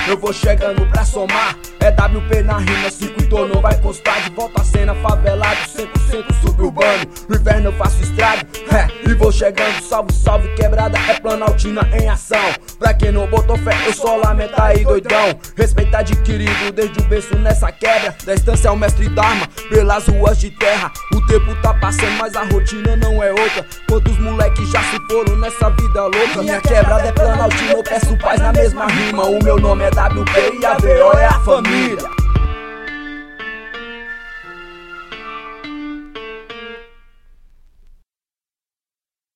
eu vou chegando pra somar. É WP na rima, 5 e tornou, vai constar. De volta a cena, favelado, 100% suburbano. No inverno eu faço estrago, e vou chegando. Salve, salve, quebrada, é Planaltina em ação. Pra quem não botou fé, eu só lamento aí, doidão. Respeito adquirido desde o berço nessa quebra. Da estância ao mestre Dharma, pelas ruas de terra. O tempo tá passando, mas a rotina não é outra. Quantos moleques já se foram nessa vida louca. Minha quebrada é Planaltina, eu peço paz na mesma rima. O meu nome é WP e a VO é a família.